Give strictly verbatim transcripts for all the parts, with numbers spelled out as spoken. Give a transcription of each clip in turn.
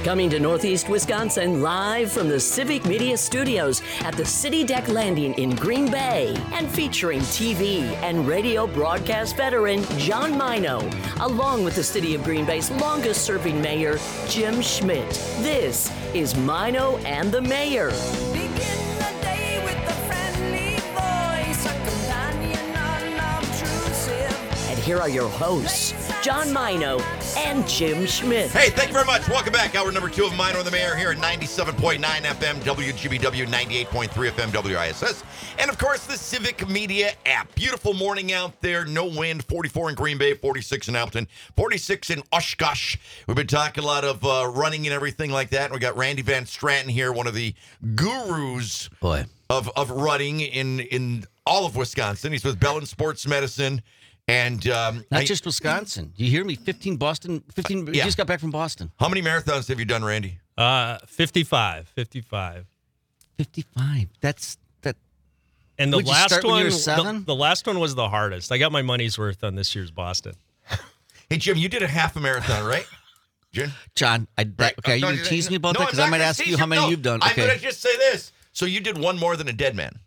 Coming to Northeast Wisconsin live from the Civic Media Studios at the City Deck Landing in Green Bay and featuring T V and radio broadcast veteran John Mino, along with the City of Green Bay's longest serving mayor, Jim Schmidt. This is Mino and the Mayor. Begin the day with a friendly voice, a companion unobtrusive. And here are your hosts, John Mino and Jim Schmidt. Hey, thank you very much. Welcome back. Hour number two of Mino and the Mayor here at ninety-seven point nine F M, W G B W, ninety-eight point three F M, W I S S. And, of course, the Civic Media app. Beautiful morning out there. No wind. forty-four in Green Bay, forty-six in Alton, forty-six in Oshkosh. We've been talking a lot of uh, running and everything like that. We got Randy Van Stratton here, one of the gurus Boy. of of running in, in all of Wisconsin. He's with Bellin Sports Medicine. And um, Not I, just Wisconsin. You hear me? fifteen Boston. fifteen. yeah. You just got back from Boston. How many marathons have you done, Randy? Uh, fifty-five, fifty-five. fifty-five. That's that. And the Would you last start when one, you were the, seven? the last one was the hardest. I got my money's worth on this year's Boston. Hey, Jim, you did a half a marathon, right? Jim? John, I, that, okay, are you No, going to tease me about no, that? I'm Because not I might gonna ask tease you how many No, you've done. I'm Okay. going to just say this. So you did one more than a dead man.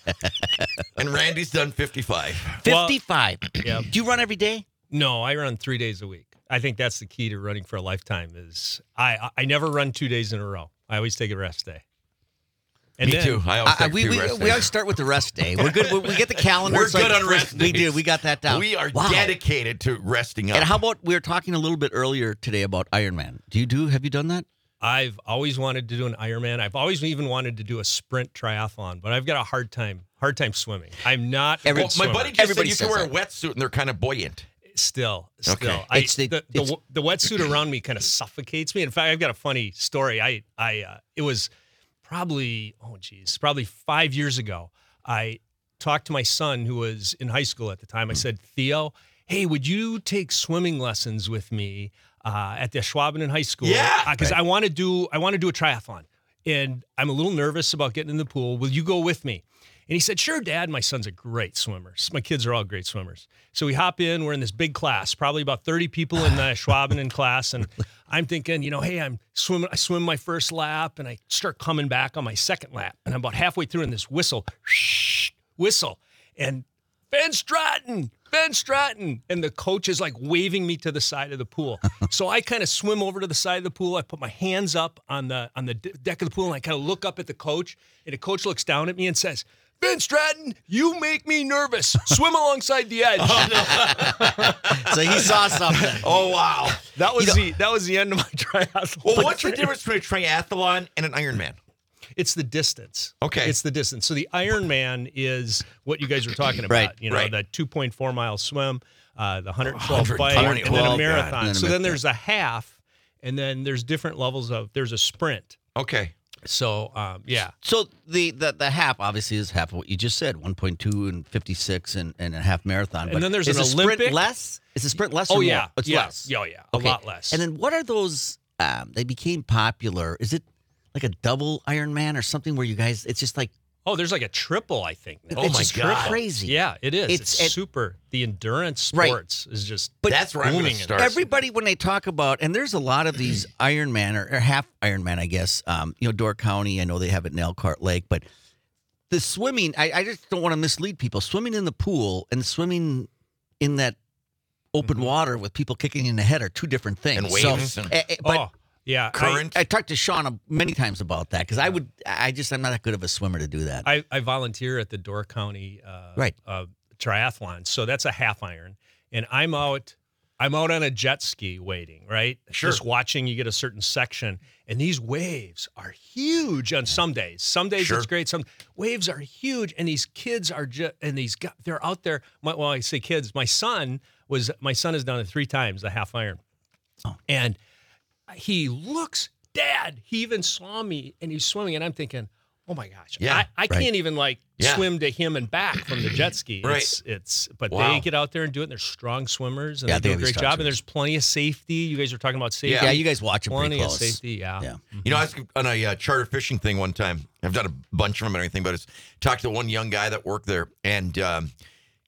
And Randy's done fifty-five. fifty-five. Yeah. Do you run every day? No, I run three days a week. I think that's the key to running for a lifetime is I, I never run two days in a row. I always take a rest day. And Me then, too. I always I, take we two we, rest we days. always start with the rest day. We're good. We, we get the calendar. We're It's good like on rest We days. do. We got that down. We are Wow. dedicated to resting up. And how about we were talking a little bit earlier today about Ironman? Do you do? Have you done that? I've always wanted to do an Ironman. I've always even wanted to do a sprint triathlon, but I've got a hard time hard time swimming. I'm not a Every- good Well, my swimmer. buddy just Everybody said you can says wear a wetsuit and they're kind of buoyant. Still, still, Okay. I, It's the- the, the, it's- the wetsuit around me kind of suffocates me. In fact, I've got a funny story. I, I, uh, it was probably, oh geez, probably five years ago. I talked to my son who was in high school at the time. I said, Theo, hey, would you take swimming lessons with me uh, at the Schwaben in high school? Yeah. because I want to do, I want to do a triathlon, and I'm a little nervous about getting in the pool. Will you go with me? And he said, sure, Dad. My son's a great swimmer. My kids are all great swimmers. So we hop in. We're in this big class, probably about thirty people in the Schwaben in class. And I'm thinking, you know, hey, I'm swimming. I swim my first lap, and I start coming back on my second lap. And I'm about halfway through, and this whistle, whistle, and Van Stratton, Van Stratton. And the coach is like waving me to the side of the pool. So I kind of swim over to the side of the pool. I put my hands up on the on the d- deck of the pool, and I kind of look up at the coach. And the coach looks down at me and says, Van Stratton, you make me nervous. Swim alongside the edge. So he saw something. Oh, wow. That was You know- the that was the end of my triathlon. Well, what's the difference between a triathlon and an Ironman? It's the distance. Okay. It's the distance. So the Ironman is what you guys were talking about. Right, You know, right. the two point four mile swim, uh, the one hundred twelve one bike, hundred and then a twelve, marathon. God. And then a So then marathon. there's a half, and then there's different levels of, there's a sprint. Okay. So, um, yeah. So the, the the half obviously is half of what you just said, one point two and fifty-six and, and a half marathon. And But then there's is an the sprint Olympic- less? Is the sprint less? Oh, or yeah. more? It's yeah. less. Oh, yeah. Okay. A lot less. And then what are those? Um, they became popular. Is it like a double Ironman or something where you guys? It's just like oh, there's like a triple, I think. now. Oh, it's my just God. crazy. Yeah, it is. It's- It's, it- super. The endurance Right. sports is just But That's where I'm going to booming in start. Everybody, when they talk about, and there's a lot of these Ironman or, or half Ironman, I guess. Um, you know, Door County, I know they have it in Elkhart Lake, but the swimming, I, I just don't want to mislead people. Swimming in the pool and swimming in that open water with people kicking you in the head are two different things. And waves So, and- eh, eh, but oh, yeah. I- Current. I, talked to Sean a- many times about that because I would, I just, I'm not that good of a swimmer to do that. I, I volunteer at the Door County uh, Right. uh, triathlon, so that's a half iron, and I'm out. I'm out on a jet ski waiting, right? Sure. Just watching. You get a certain section, and these waves are huge on some days. Some days Sure. it's great. Some waves are huge, and these kids are just and these gu- they're out there. My, well, I say kids. My son was my son has done it three times the half iron, Oh. and he looks, Dad. He even saw me, and he's swimming, and I'm thinking, oh my gosh, Yeah, I, I right. can't even like Yeah. swim to him and back from the jet ski. Right. It's, it's but Wow. they get out there and do it. And they're strong swimmers and Yeah, they do they a have great these job. strong And there's plenty of safety. You guys are talking about safety. yeah, you guys watch it pretty plenty of close. safety. Yeah. Yeah. You know, I was on a uh, charter fishing thing one time. I've done a bunch of them and everything, but it's talked to one young guy that worked there, and um,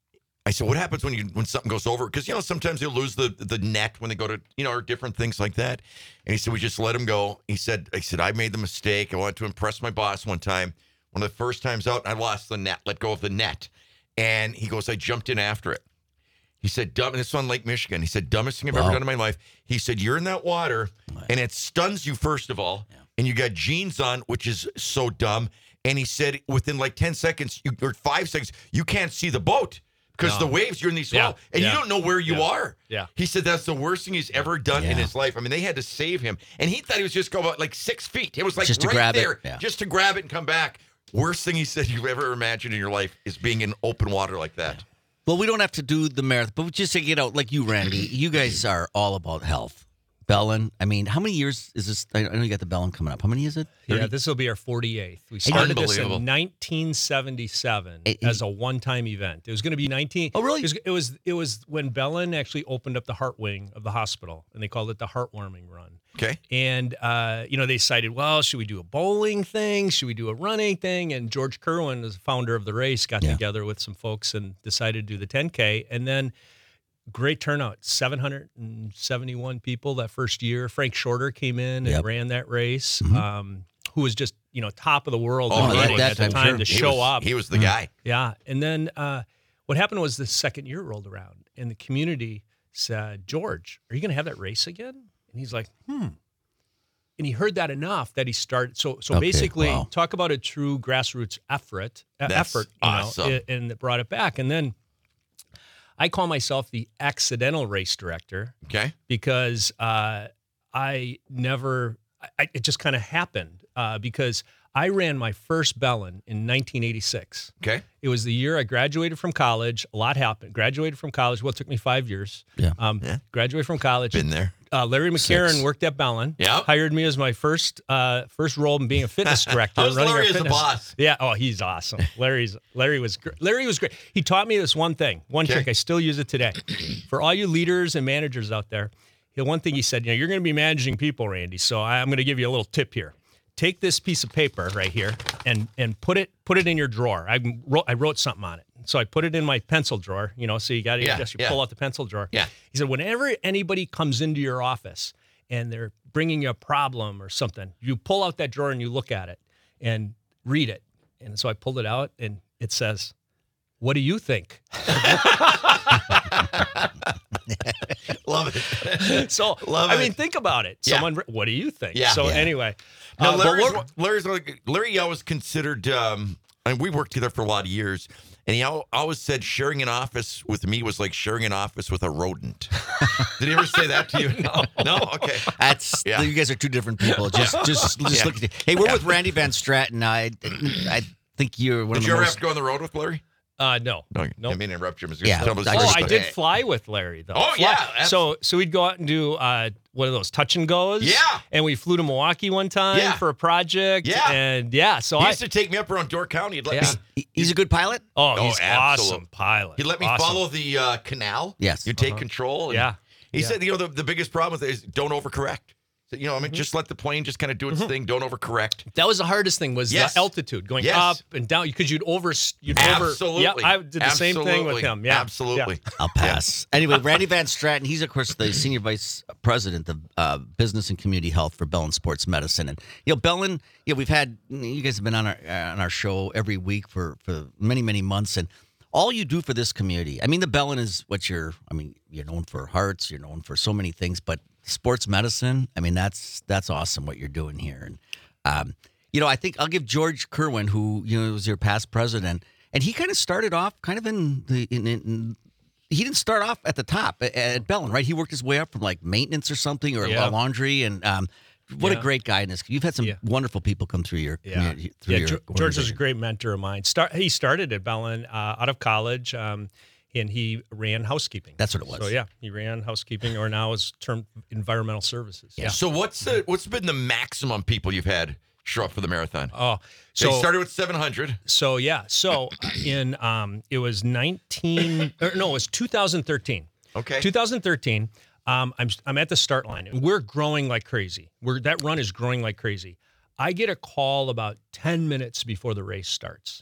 I said, what happens when you when something goes over? Because, you know, sometimes you'll lose the the net when they go to, you know, or different things like that. And he said, we just let him go. He said, I said, I made the mistake. I wanted to impress my boss one time. One of the first times out, I lost the net, let go of the net. And he goes, I jumped in after it. He said, dumb, and it's on Lake Michigan. He said, dumbest thing I've Wow. ever done in my life. He said, you're in that water, and it stuns you, first of all, Yeah. and you got jeans on, which is so dumb. And he said, within like ten seconds, you, or five seconds, you can't see the boat because No. the waves, you're in these Yeah. swell, and Yeah. you don't know where you Yeah. are. Yeah. He said that's the worst thing he's ever done in Yeah. his life. I mean, they had to save him, and he thought he was just going about like six feet. It was like Just to right grab it. there, Yeah. just to grab it and come back. Worst thing he said you've ever imagined in your life is being in open water like that. Well, we don't have to do the marathon, but just to get out, like you, Randy, you guys are all about health. Bellin, I mean, how many years is this? I know you got the Bellin coming up. How many is it? Yeah, this will be our forty-eighth. We started this Unbelievable. in nineteen seventy-seven It- as a one-time event. It was going to be nineteen. Oh, really? It was, it was it was when Bellin actually opened up the heart wing of the hospital, and they called it the Heartwarming Run. Okay. And uh, you know, they decided, well, should we do a bowling thing? Should we do a running thing? And George Kerwin, as the founder of the race, got Yeah. together with some folks and decided to do the ten K. And then great turnout, seven hundred seventy-one people that first year. Frank Shorter came in and Yep. ran that race, Mhm. um, who was just, you know, top of the world Oh, in yeah, running that at the time, time sure. to He show was- up. He was the guy. Yeah. And then uh, what happened was the second year rolled around and the community said, George, are you going to have that race again? And he's like, hmm. And he heard that enough that he started. So, so Okay, basically, wow. talk about a true grassroots effort, uh, That's effort, you awesome. know, and it brought it back. And then I call myself the accidental race director Okay. because uh, I never, I, it just kind of happened uh, because I ran my first Bellin in nineteen eighty-six. Okay. It was the year I graduated from college. A lot happened. Graduated from college. Well, it took me five years. Yeah. Um, Yeah. Graduated from college. Been there. Uh, Larry McCarron Six. worked at Bellin. Yep. Hired me as my first uh, first role in being a fitness director. How's running our Larry as a fitness- boss? Yeah. Oh, he's awesome. Larry's Larry was gr- Larry was great. He taught me this one thing, one Okay. trick. I still use it today. For all you leaders and managers out there, the one thing he said, you know, you're going to be managing people, Randy. So I'm going to give you a little tip here. Take this piece of paper right here and and put it put it in your drawer. I wrote I wrote something on it. So I put it in my pencil drawer, you know, so you got to Yeah, just you yeah. pull out the pencil drawer. Yeah. He said, whenever anybody comes into your office and they're bringing you a problem or something, you pull out that drawer and you look at it and read it. And so I pulled it out and it says, what do you think? Love it. So, Love I it. mean, think about it. Yeah. Someone, what do you think? Yeah. So Yeah. anyway. No, uh, but Larry's, what- Larry's like, Larry always considered, um, and we worked together for a lot of years, and he al- always said sharing an office with me was like sharing an office with a rodent. Did he ever say that to you? No. No? Okay. That's Yeah. you guys are two different people. Just just just Yeah. look at it. Hey, we're with Randy Van Stratton. I I think you're one Did of the you ever most. have to go on the road with Larry? uh, no. No, Nope. I mean, interrupt you. I was Yeah, tell him his I Oh, story, I but- did fly with Larry though. Oh, Fly- yeah, abs- So so we'd go out and do uh, one of those touch and goes. Yeah. And we flew to Milwaukee one time Yeah. for a project. Yeah. And yeah, so He I used to take me up around Door County. He'd let Yeah. me. He- He's a good pilot. oh, Oh, he's absolute. awesome pilot. He let me Awesome. follow the uh, canal. Yes. You take Uh-huh. control. and Yeah. He Yeah. said, you know, the, the biggest problem is don't overcorrect. So, you know, I mean, Mm-hmm. just let the plane just kind of do its thing. Don't overcorrect. That was the hardest thing was Yes. the altitude going Yes. up and down because you'd over you'd Absolutely. over yeah I did the same thing with Absolutely. him yeah Absolutely. I'll pass. Anyway, Randy Van Stratton, he's, of course, the Senior Vice President of uh, Business and Community Health for Bellin Sports Medicine. And, you know, Bellin, you know, we've had, you guys have been on our uh, on our show every week for, for many, many months. And all you do for this community, I mean, the Bellin is what you're, I mean, you're known for hearts, you're known for so many things, but sports medicine, I mean, that's that's awesome what you're doing here. And, um, you know, I think I'll give George Kerwin, who, you know, was your past president, and he kind of started off kind of in the, in, in he didn't start off at the top at, at Bellin, right? He worked his way up from like maintenance or something or Yeah. laundry. And um, what Yeah. a great guy in this. You've had some Yeah. wonderful people come through your Yeah, community. Through yeah. your George, George was a organization. great mentor of mine. Start he started at Bellin uh, out of college, um, and he ran housekeeping. That's what it was. So yeah, he ran housekeeping, or now is termed environmental services. Yeah. So what's the what's been the maximum people you've had show up for the marathon? Oh, So so you started with seven hundred. so yeah, so in um, it was nineteen or no, it was two thousand thirteen. Okay. two thousand thirteen. Um, I'm I'm at the start line. And we're growing like crazy. We're that run is growing like crazy. I get a call about ten minutes before the race starts,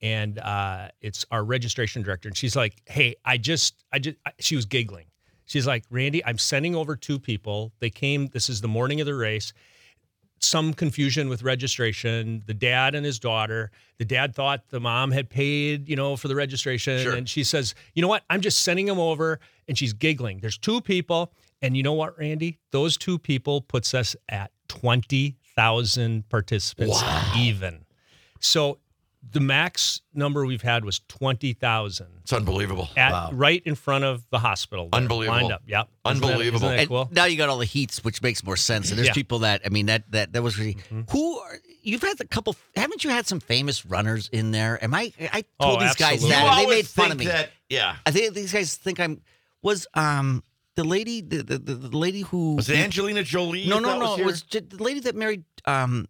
and uh, it's our registration director, and she's like, "Hey, I just, I just," she was giggling. She's like, "Randy, I'm sending over two people. They came. This is the morning of the race. Some confusion with registration. The dad and his daughter. The dad thought the mom had paid, you know, for the registration, Sure. and she says, "You know what? I'm just sending them over." And she's giggling. There's two people, and you know what, Randy? Those two people puts us at twenty thousand participants even. So the max number we've had was twenty thousand. It's unbelievable. At Wow. right in front of the hospital. there, Unbelievable. Lined up. Yep. Isn't that- Unbelievable. Isn't that And cool? now you got all the heats, which makes more sense. And there's Yeah. people that I mean that that that was really who are, you've had a couple. Haven't you had some famous runners in there? Am I? I told Oh, these guys absolutely. that You and they always made fun think of me. That, yeah. I think these guys think I'm was um the lady the the, the, the lady who Was it Angelina Jolie? No, that no, no. was It here? was ju- the lady that married. Um,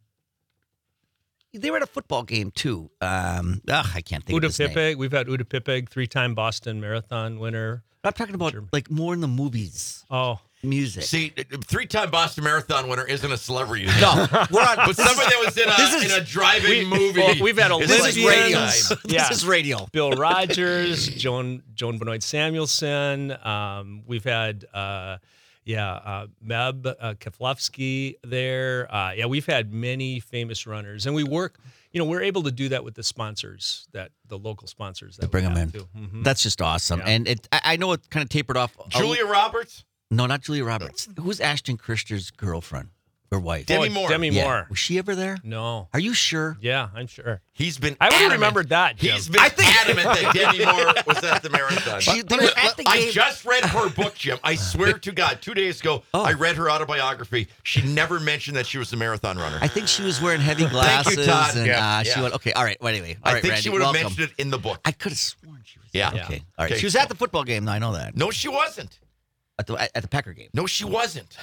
they were at a football game too. Um, ugh, I can't think Uda of his name. Pipig. We've had Uda Pipig, three-time Boston Marathon winner. I'm talking about Sure. like more in the movies, Oh, music. See, three-time Boston Marathon winner isn't a celebrity. no, we're on. But somebody that was in a, This is- in a driving We- movie. well, we've had is this like is Olympians. radio. guy. Yeah. This is radio. Bill Rogers, Joan Joan Benoit Samuelson. Um, we've had, uh, yeah, uh, Meb uh, Keflowski there. Uh, yeah, we've had many famous runners, and we work. You know, we're able to do that with the sponsors, that the local sponsors that Bring we them have in. too. Mhm. That's just awesome. Yeah. And it, I, I know it kind of tapered off. a- Julia Roberts? no, not Julia Roberts. Who's Ashton Kutcher's girlfriend or wife? Demi Oh, Moore. Demi Yeah. Moore. Was she ever there? No. Are you sure? Yeah, I'm sure. He's been I would have adamant- remembered that, Jim. He's been adamant that Demi Moore was at the marathon. She- they were at the I game. just read her book, Jim. I swear to God, two days ago, Oh. I read her autobiography. She never mentioned that she was a marathon runner. I think she was wearing heavy Thank glasses. you, Todd. And Yeah. uh, she Yeah. went, okay, all right. Well, anyway. All I right, think Randy, she would have welcome. mentioned it in the book. I could have sworn she was Yeah. there. Okay. All right. Okay. She was at the football game, though. I know that. No, she wasn't. At the at the Packer game. No, she wasn't.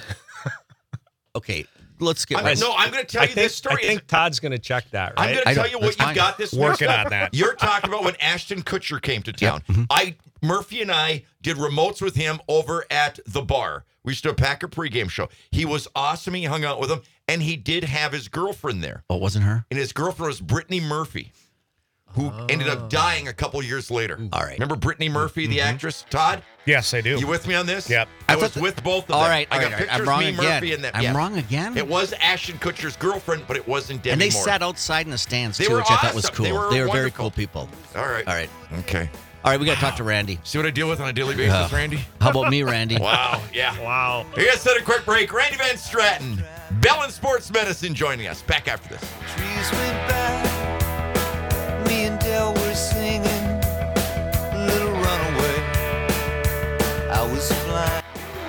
Okay. Let's get I right. mean, no, I'm going to tell I you think, this story. I think Todd's going to check that, I'm right? going to I tell don't- you that's what you fine. got this Working mixed on up. that. You're talking about when Ashton Kutcher came to town. Mm-hmm. I Murphy and I did remotes with him over at the bar. We used to do a Packer pregame show. He was awesome. He hung out with him, and he did have his girlfriend there. Oh, it wasn't her? And his girlfriend was Brittany Murphy, who ended up dying a couple years later. All right. Remember Brittany Murphy, the actress? Todd, Yes, I do. you with me on this? Yep. I, I was thought that- with both of them. All right, I all got right, all right. pictures I'm wrong me, again. Murphy, and them. I'm yeah. wrong again? It was Ashton Kutcher's girlfriend, but it wasn't Demi And they Moore. sat outside in the stands, They too, were which I thought was awesome. cool. They were very wonderful. cool people. All right. All right. Okay. All right, we got to talk to Randy. See what I deal with on a daily basis, Uh, Randy? How about me, Randy? Wow. Yeah. Wow. We got to set a quick break. Randy Van Stratton, Bellin Sports Medicine, joining us. Back after this. Trees went by. Me and Dell were singing Little Runaway. I was flying.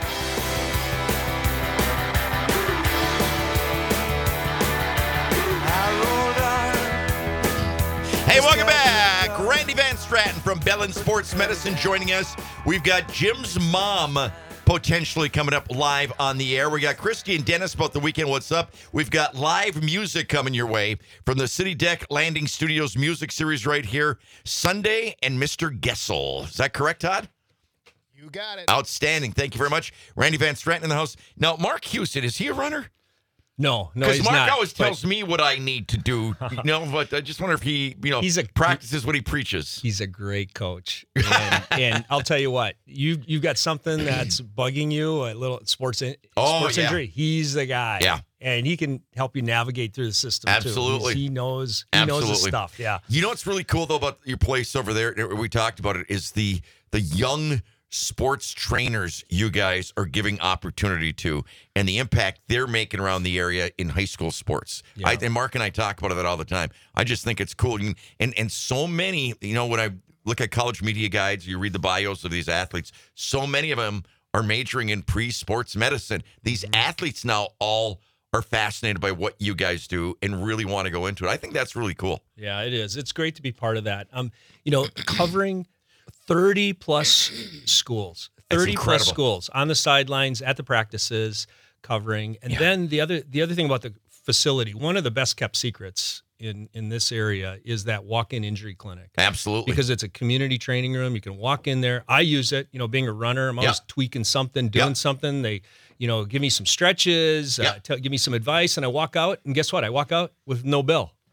Hey, welcome back. Randy Van Stratton from Bellin Sports Medicine joining us. We've got Jim's mom potentially coming up live on the air. We got Christy and Dennis about the weekend. What's up? We've got live music coming your way from the City Deck Landing Studios music series right here, Sunday and Mister Gessel. Is that correct, Todd? You got it. Outstanding. Thank you very much. Randy Van Stratton in the house. Now, Mark Houston, is he a runner? No, no, Because he's Mark not. always but tells me what I need to do, you know, but I just wonder if he, you know, He's a- practices what he preaches. He's a great coach, and, and I'll tell you what, you you got something that's bugging you, a little sports in, Oh, sports yeah. injury. He's the guy, Yeah. and he can help you navigate through the system. too. Absolutely. He's- he knows he knows his Absolutely. stuff. Yeah, You know what's really cool though about your place over there? We talked about it. Is the the young sports trainers you guys are giving opportunity to, and the impact they're making around the area in high school sports. Yeah. I, and Mark and I talk about it all the time. I just think it's cool, and and, and so many. You know, when I look at college media guides, you read the bios of these athletes. So many of them are majoring in pre-sports medicine. These athletes now all are fascinated by what you guys do and really want to go into it. I think that's really cool. yeah, it is. It's great to be part of that. Um, you know, covering thirty plus schools, That's thirty plus incredible. schools on the sidelines, at the practices, covering, and then the other the other thing about the facility, one of the best kept secrets in in this area is that walk-in injury clinic. Absolutely. Because it's a community training room. You can walk in there. I use it, you know, being a runner, I'm always Yeah. tweaking something, doing Yeah. something. They, you know, give me some stretches, Yeah. uh, tell, give me some advice, and I walk out. And guess what? I walk out with no bill.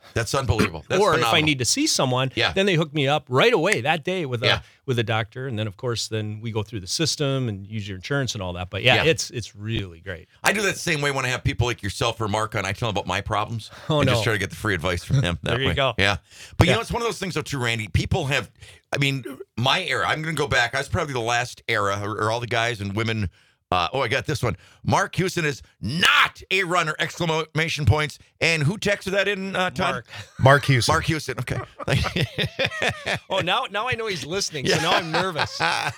That's unbelievable. That's or phenomenal. if I need to see someone, Yeah. then they hook me up right away that day with a Yeah. with a doctor, and then of course then we go through the system and use your insurance and all that. But yeah, Yeah. it's it's really great. I do that same way when I have people like yourself or Mark on. I tell them about my problems. Oh, and no. just try to get the free advice from them. That There you way. go. Yeah. But you Yeah. know, it's one of those things, though, too, Randy. People have, I mean, my era, I'm going to go back. I was probably the last era, or, or all the guys and women. Uh, oh, I got this one. Mark Houston is not a runner! Exclamation points. And who texted that in, uh, Todd? Mark. Mark Houston. Mark Houston. Okay. Oh, now now I know he's listening, so now I'm nervous. I,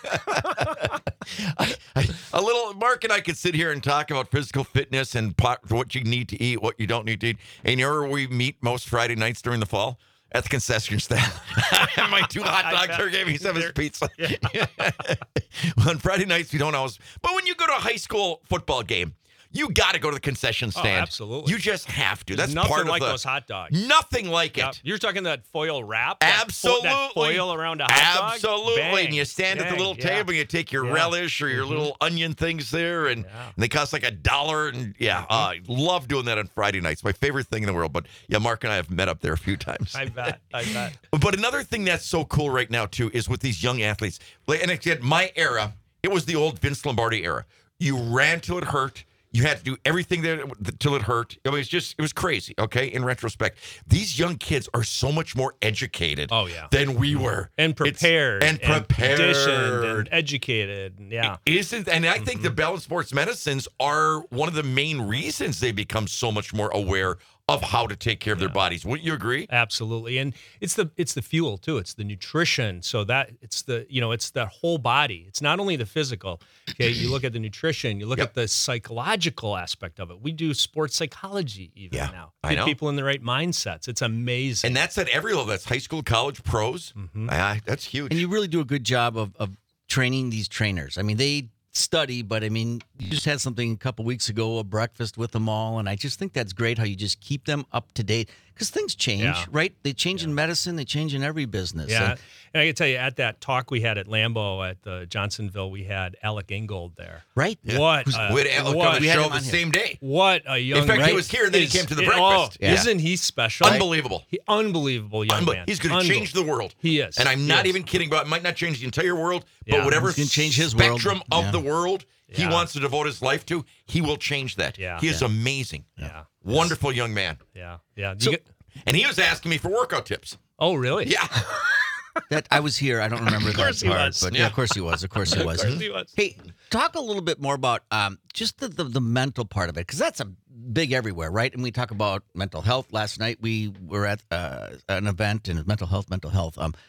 I, a little Mark and I could sit here and talk about physical fitness and pot, what you need to eat, what you don't need to eat. And you know where we meet most Friday nights during the fall? At the concession stand. My two hot dogs are gave me some of his pizza. On Friday nights, we don't always. But when you go to a high school football game, you got to go to the concession Oh, stand. absolutely. You just have to. That's Nothing part like of the, those hot dogs. Nothing like Yeah, it. you're talking that foil wrap? That fo- Absolutely. that foil around a hot dog? Absolutely. Bang, And you stand at the bang, little yeah. table, you take your Yeah. relish or your Mhm. little onion things there, and, Yeah. and they cost like a dollar. And yeah, uh, I love doing that on Friday nights. My favorite thing in the world. But yeah, Mark and I have met up there a few times. I bet. I bet. But another thing that's so cool right now, too, is with these young athletes. Like, and again, my era, it was the old Vince Lombardi era. You ran till it hurt. You had to do everything there till it hurt. It was just, it was crazy, okay, in retrospect. These young kids are so much more educated Oh, yeah. than we were. And It's- prepared. And prepared. conditioned and educated. And yeah. Isn't, and I think the balanced sports medicines are one of the main reasons they become so much more aware of how to take care of their bodies. Wouldn't you agree? Absolutely. And it's the it's the fuel too. It's the nutrition. So that it's the you know, it's the whole body. It's not only the physical. Okay. You look at the nutrition, you look Yep. at the psychological aspect of it. We do sports psychology even Yeah, now. I Get know. people in the right mindsets. It's amazing. And that's at every level. That's high school, college, pros. Mhm. Ah, that's huge. And you really do a good job of, of training these trainers. I mean, they study, but I mean, you just had something a couple weeks ago, a breakfast with them all, and I just think that's great how you just keep them up to date because things change, Yeah. right? They change in medicine, they change in every business. Yeah. And- And I can tell you, at that talk we had at Lambeau at the Johnsonville, we had Alec Ingold there. right? What? a- we had Alec what, on we the had show him the on here. same day. what a young In fact, he right? was here and then he Is- came to the it- breakfast. Oh, Yeah. Isn't he special? Unbelievable. He, unbelievable young Unbe- man. He's going to Unbel- change the world. He is. And I'm He not is. even kidding about it. Might not change the entire world, but Yeah. whatever He's gonna change his world. spectrum of Yeah. the world he Yeah. wants to devote his life to, he will change that. Yeah. He is amazing. Yeah. Wonderful young man. Yeah. Yeah. You So, get- and he was asking me for workout tips. oh, really? Yeah. That I was here. I don't remember that course he part, was. but Yeah. yeah, of course he was. Of course he was. course he was. Hey, talk a little bit more about um, just the, the the mental part of it, because that's a big everywhere, right? And we talk about mental health. Last night we were at uh, an event and mental health, mental health. Um,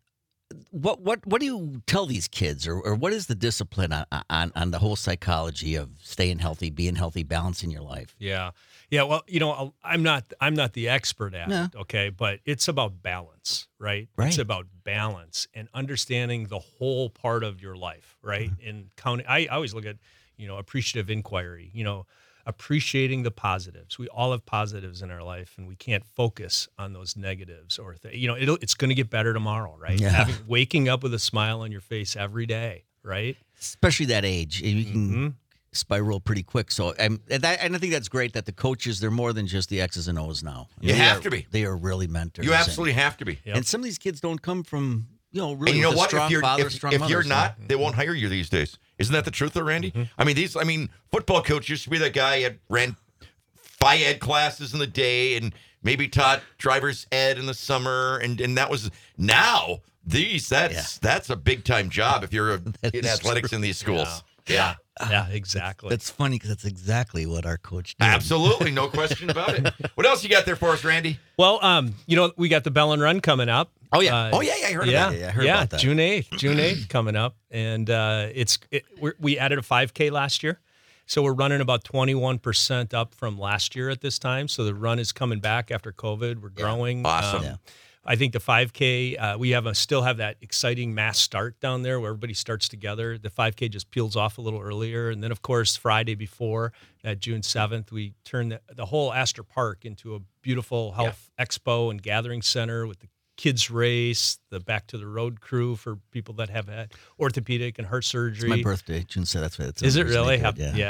what what what do you tell these kids, or, or what is the discipline on, on on the whole psychology of staying healthy, being healthy, balancing your life? Yeah. Yeah. Well, you know, I'm not I'm not the expert at Yeah. it, okay, but it's about balance, right? Right. It's about balance and understanding the whole part of your life, right? Mm-hmm. And counting I, I always look at, you know, appreciative inquiry, you know, appreciating the positives. We all have positives in our life and we can't focus on those negatives or th- you know, it'll, it's going to get better tomorrow, right? Yeah. Having, waking up with a smile on your face every day, right? Especially that age, you can Mhm. spiral pretty quick. So, um, and, that, and I think that's great that the coaches, they're more than just the X's and O's now. You They have are- to be. They are really mentors. You and- absolutely have to be. Yep. And some of these kids don't come from, you know, really And you know with a what? strong If you're, father, if, strong if mother. you're so- not, they won't hire you these days. Isn't that the truth, though, Randy? I mean, these. I mean, football coach used to be that guy that ran Phi Ed classes in the day and maybe taught driver's ed in the summer, and and that was now these. That's Yeah. that's a big time job if you're a, That in is athletics in these schools. Yeah. Yeah, exactly. That's funny because that's exactly what our coach did. Absolutely, no question about it. What else you got there for us, Randy? Well, um, you know, we got the Bell and Run coming up. Oh yeah, Uh, oh yeah, yeah. I heard yeah, of that. Yeah, I heard about that. June eighth, June eighth coming up, and uh, it's it, we're, we added a five K last year, so we're running about twenty-one percent up from last year at this time. So the run is coming back after COVID. We're growing. Awesome. Um, Yeah. I think the five K, uh, we have a, still have that exciting mass start down there where everybody starts together. The five K just peels off a little earlier. And then, of course, Friday before, at June seventh, we turn the, the whole Astor Park into a beautiful health expo and gathering center with the kids race, the Back to the Road crew for people that have had orthopedic and heart surgery. It's my birthday, June seventh. That's what it's Is it it's really? naked, Hap- yeah. yeah.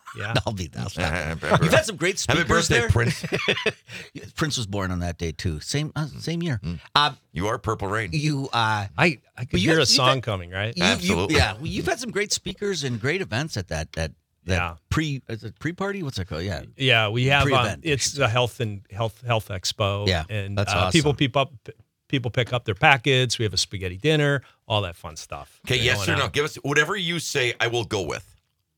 Yeah. I'll be that. Uh, You've had some great Happy speakers birthday, there. Prince. Prince was born on that day too. Same uh, same year. Uh, You are Purple Rain. you uh, I, I could Well, you hear have- a you've song had- coming, right? you, you Absolutely. yeah. Well, you've had some great speakers and great events at that that that Yeah. pre is it pre party? What's it called? Yeah. Yeah, we have. Um, Pre-event, I it's the health and health health expo. Yeah, and that's uh, awesome. people peep up. People pick up their packets. We have a spaghetti dinner. All that fun stuff. Okay, yes going or no? on. Give us whatever you say, I will go with.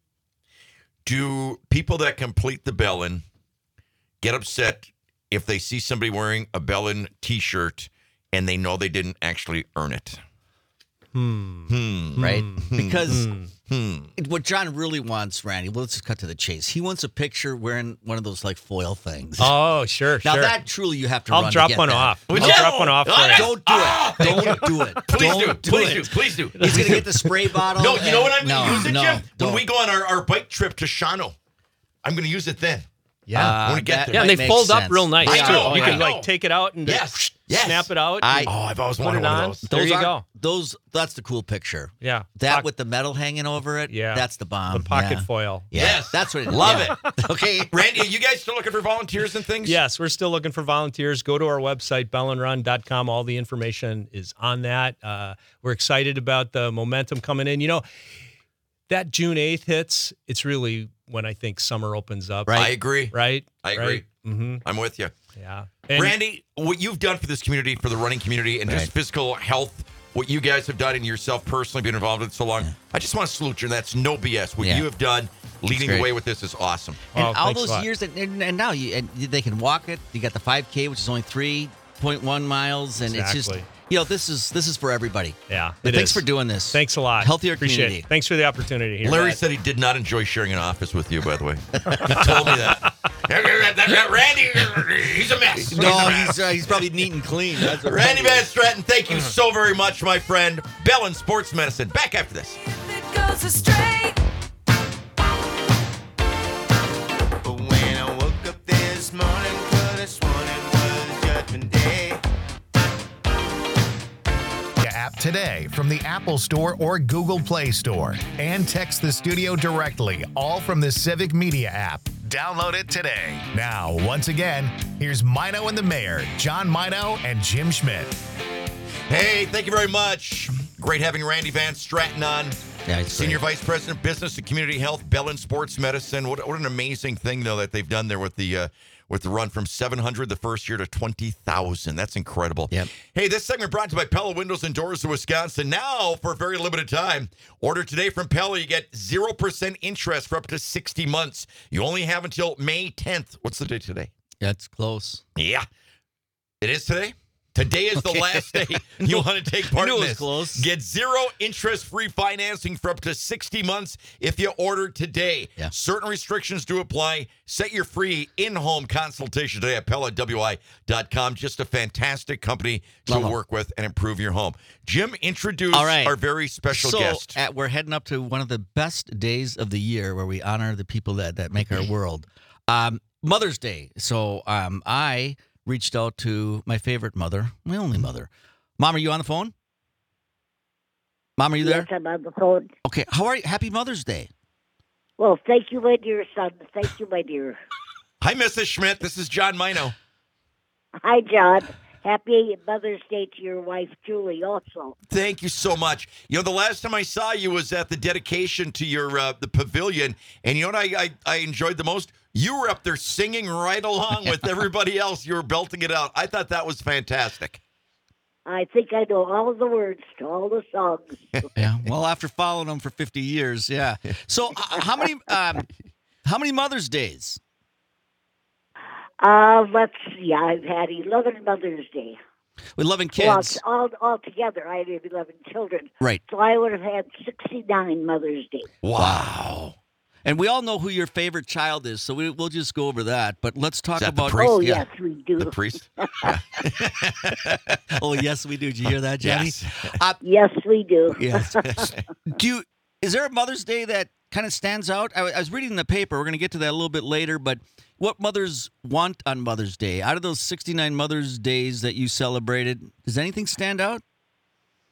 Do people that complete the Bellin get upset if they see somebody wearing a Bellin t-shirt and they know they didn't actually earn it? Hmm. Hmm. Right? Because Hmm. what John really wants, Randy, well, let's just cut to the chase. He wants a picture wearing one of those like foil things. Oh, sure, now sure. that truly you have to I'll run to drop get one that. off. Would I'll you? drop one off. Oh, for you. Don't do it. Don't do it. Please do. Don't do Please it. do. Please do. He's gonna get the spray bottle. No, you know what I'm and- going to no, use it, no, Jim? When don't. we go on our, our bike trip to Shawano, I'm going to use it then. Yeah. Uh, when we get that there. Yeah, and might they make fold up sense. real nice I too. know, you I can know. like take it out and Yes, just yes. snap it out. I- and Oh, I've always put wanted it one on. of those. There Those you are- go. Those that's the cool picture. Yeah. That Poc- with the metal hanging over it. Yeah. That's the bomb. the pocket yeah. foil. Yeah, Yes. that's what it is. Love Yeah. it. Okay. Randy, are you guys still looking for volunteers and things? Yes, we're still looking for volunteers. Go to our website, bell and run dot com. All the information is on that. Uh, we're excited about the momentum coming in. You know, that June eighth hits, it's really when I think summer opens up. I agree. Right? I agree. Mm-hmm. I'm with you. Yeah. And Randy, what you've done for this community, for the running community, and just Right. physical health, what you guys have done and yourself personally been involved in so long, I just want to salute you. And that's no B S. What Yeah. you have done, leading the great. way with this is awesome. And Oh, all thanks a those lot. years, that, and, and now you and they can walk it. You got the five K, which is only three point one miles, and it's just Exactly. you know this is this is for everybody. Yeah. But it thanks is. for doing this. Thanks a lot. Healthier Appreciate community. it. Thanks for the opportunity here. Larry Matt. said he did not enjoy sharing an office with you, by the way. He told me that. Randy, he's a mess. He's a No, mess. he's uh, he's probably neat and clean. That's what Randy Van Stratton, thank you so very much, my friend. Bellin Sports Medicine. Back after this. It goes astray. But when I woke up this morning, could have sworn it was Judgment Day. App today from the Apple Store or Google Play Store and text the studio directly, all from the Civic Media app. Download it today. Now, once again, here's Mino and the Mayor, John Mino and Jim Schmidt. Hey, thank you very much. Great having Randy Van Stratton on. Yeah, it's Senior great. Vice President, Business and Community Health, Bellin Sports Medicine. What, what an amazing thing, though, that they've done there with the uh, with the run from seven hundred the first year to twenty thousand. That's incredible. Yep. Hey, this segment brought to you by Pella Windows and Doors of Wisconsin. Now, for a very limited time, order today from Pella. You get zero percent interest for up to sixty months. You only have until May tenth. What's the date today? That's close. Yeah. It is today? Today is the Okay. last day you want to take part knew in it was this. close. Get zero interest-free financing for up to sixty months if you order today. Yeah. Certain restrictions do apply. Set your free in-home consultation today at Pella W I dot com. Just a fantastic company to Love 'em. work with and improve your home. Jim, introduce All right. our very special so, guest. at, we're heading up to one of the best days of the year where we honor the people that, that make our world. Um, Mother's Day. So um, I reached out to my favorite mother, my only mother. Mom, are you on the phone? Mom, are you there? Yes, I'm on the phone. Okay. How are you? Happy Mother's Day. Well, thank you, my dear son. Thank you, my dear. Hi, Missus Schmidt. This is John Mino. Hi, John. Happy Mother's Day to your wife, Julie, also. Thank you so much. You know, the last time I saw you was at the dedication to your uh, the pavilion, and you know what I, I I enjoyed the most? You were up there singing right along with everybody else. You were belting it out. I thought that was fantastic. I think I know all the words to all the songs. Yeah. Well, after following them for fifty years, yeah. So uh, how many um, how many Mother's Days? Uh, let's see. I've had eleven Mother's Day. With loving Well, kids. all, all together, I have eleven children. Right. So I would have had sixty-nine Mother's Day. Wow. And we all know who your favorite child is, so we, we'll just go over that. But let's talk Is that the about. priest? Oh, yeah. yes, we do. The priest? Oh, yes, we do. Did you hear that, Johnny? Yes. Uh, Yes, we do. yes. Do you, is there a Mother's Day that kind of stands out? I, I was reading the paper. We're going to get to that a little bit later. But what mothers want on Mother's Day? Out of those sixty-nine Mother's Days that you celebrated, does anything stand out?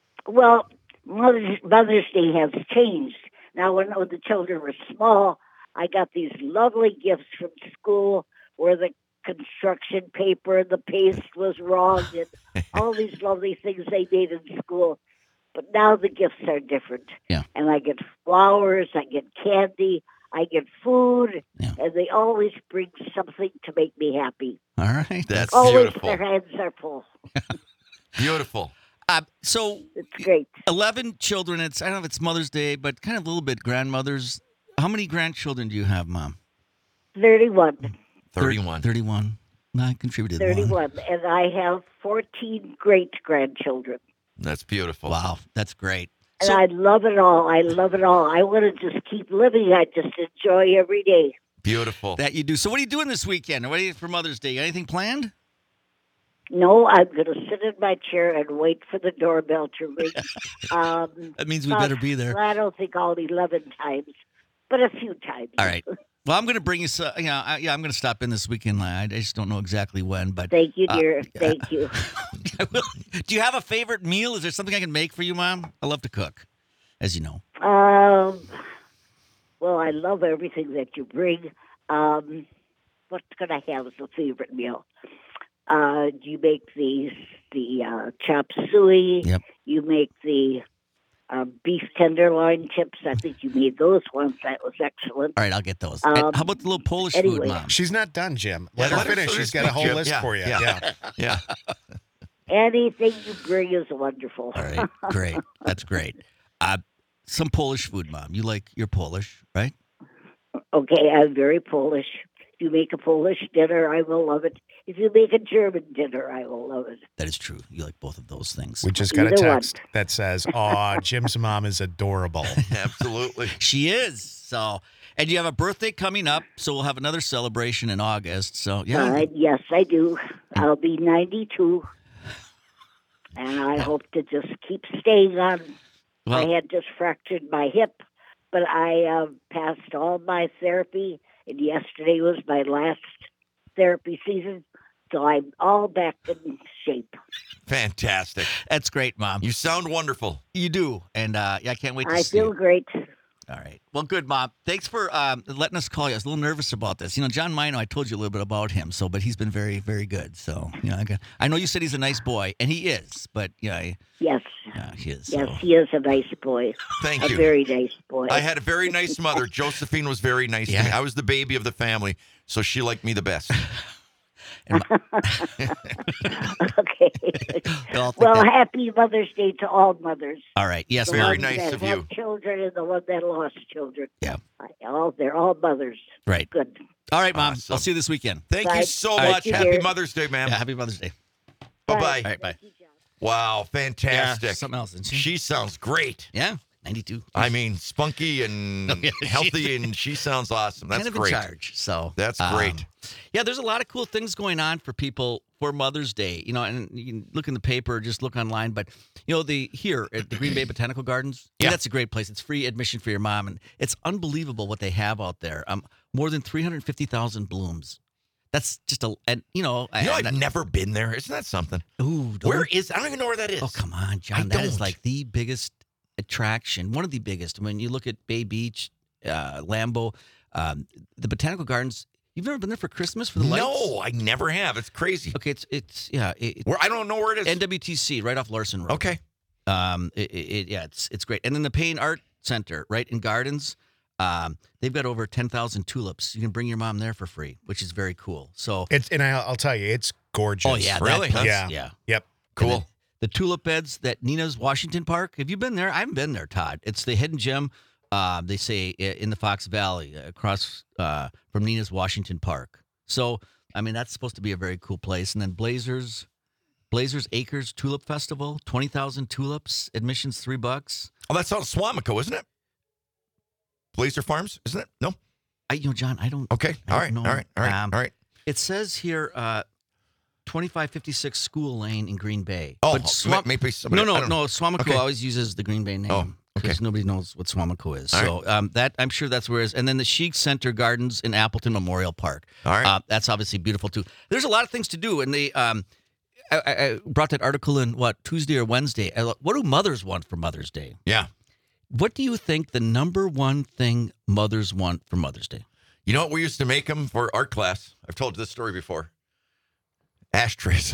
Well, Mother's, Mother's Day has changed. Now, when, when the children were small, I got these lovely gifts from school where the construction paper and the paste was wrong and all these lovely things they made in school. But now the gifts are different. Yeah. And I get flowers, I get candy, I get food, Yeah. and they always bring something to make me happy. All right. That's Always beautiful. their hands are full. Beautiful. Uh, so It's great. eleven children. It's I don't know if it's Mother's Day, but kind of a little bit grandmothers. How many grandchildren do you have, Mom? thirty-one. thirty-one. thirty-one. I contributed one. thirty-one. And I have fourteen great grandchildren. That's beautiful. Wow, that's great. And So, I love it all. I love it all. I want to just keep living. I just enjoy every day. Beautiful. that you do. So, what are you doing this weekend? What are you for Mother's Day? Anything planned? No, I'm going to sit in my chair and wait for the doorbell to ring. Um, That means we about- better be there. I don't think all eleven times, but a few times. All right. Well, I'm going to bring you. So, you know, I, yeah, I'm going to stop in this weekend. I, I just don't know exactly when, but Thank you, Uh, dear. Thank you. I will. Do you have a favorite meal? Is there something I can make for you, Mom? I love to cook, as you know. Um, well, I love everything that you bring. Um, what can I have as a favorite meal? Uh, you make the the uh, chop suey. Yep. You make the uh, beef tenderloin chips. I think you made those once. That was excellent. All right, I'll get those. Um, And how about the little Polish food, anyway. Mom? She's not done, Jim. Let Yeah, her let her finish. finish She's got a whole Jim. list Yeah, for you. yeah. Yeah. Yeah. Anything you bring is wonderful. All right, great. That's great. Uh, some Polish food, Mom. You like you're Polish, right? Okay, I'm very Polish. If you make a Polish dinner, I will love it. If you make a German dinner, I will love it. That is true. You like both of those things. We just got a Either one. text that says, "Aw, Jim's mom is adorable." Absolutely. She is. So, and you have a birthday coming up, so we'll have another celebration in August. So, yeah. Uh, yes, I do. I'll be ninety-two. And I hope to just keep staying on. Well- I had just fractured my hip, but I uh, passed all my therapy, and yesterday was my last therapy season, so I'm all back in shape. Fantastic. That's great, Mom. You sound wonderful. You do. And uh, yeah, I can't wait to I see feel you. great. All right. Well, good, Mom. Thanks for um, letting us call you. I was a little nervous about this. You know, John Mino, I told you a little bit about him, so but he's been very, very good. So, you know, I, got, I know you said he's a nice boy, and he is, but yeah, he- Yes, yeah he is. yes, so. he is a nice boy. Thank A you. very nice boy. I had a very nice mother. Josephine was very nice to me. Yeah. I was the baby of the family, so she liked me the best. Okay. We all think Well, that- happy Mother's Day to all mothers. all right. Yes, The Very ones nice that of have you. Children and the one that lost children. Yeah. I- All they're all mothers. right. Good. All right, Mom. Awesome. I'll see you this weekend. Thank Bye. you so All right. much. Thank you, Happy dear. Mother's Day, ma'am. Yeah, happy Mother's Day. Bye-bye. All right, bye. Wow, fantastic. Yeah, something else, isn't she? She sounds great. Yeah, ninety-two. I mean, spunky and Oh, yeah, healthy, she- and she sounds awesome. That's kind of great. in charge. So That's um, great. yeah, there's a lot of cool things going on for people for Mother's Day. You know, and you can look in the paper, or just look online. But you know, the here at the Green Bay Botanical Gardens, Yeah. that's a great place. It's free admission for your mom, and it's unbelievable what they have out there. Um, more than three hundred fifty thousand blooms. That's just a, and you know, You know, I, I've never been there. Isn't that something? ooh, don't- Where is? I don't even know where that is. Oh, come on, John. I That is don't. like the biggest attraction, one of the biggest. When you look at Bay Beach, uh, Lambeau, um, the Botanical Gardens, you've never been there for Christmas for the lights? No, I never have. It's crazy. Okay, it's, it's yeah. It, Where I don't know where it is. N W T C, right off Larson Road. Okay. Um, it, it, it- yeah, it's it's great. And then the Payne Art Center, right in Gardens, um, they've got over ten thousand tulips. You can bring your mom there for free, which is very cool. So, It's and I'll, I'll tell you, it's gorgeous. oh yeah, that Really? place, Yeah. yeah. Yep. And then Cool. the tulip beds that Nina's Washington Park. Have you been there? I haven't been there, Todd. It's the hidden gem. Uh, they say i- in the Fox Valley, across uh, from Nina's Washington Park. So, I mean, that's supposed to be a very cool place. And then Blazers, Blazers Acres Tulip Festival, twenty thousand tulips, admissions three bucks. Oh, that's out of Swamico, isn't it? Blazer Farms, isn't it? No. I, you know, John, I don't. Okay. I All don't right. know. All right. All right. Um, all right. It says here, uh, twenty-five fifty-six School Lane in Green Bay. Oh, But Swam- maybe somebody. no, I no, don't no. know. Swamico Okay. always uses the Green Bay name. Oh, okay. Because nobody knows what Swamico is. All so um, that I'm sure that's where it is. And then the Chic Center Gardens in Appleton Memorial Park. All right. Uh, that's obviously beautiful too. There's a lot of things to do, and they. Um, I, I I brought that article in what Tuesday or Wednesday. Uh, What do mothers want for Mother's Day? Yeah. What do you think the number one thing mothers want for Mother's Day? You know what we used to make them for art class? I've told you this story before. Ashtrays.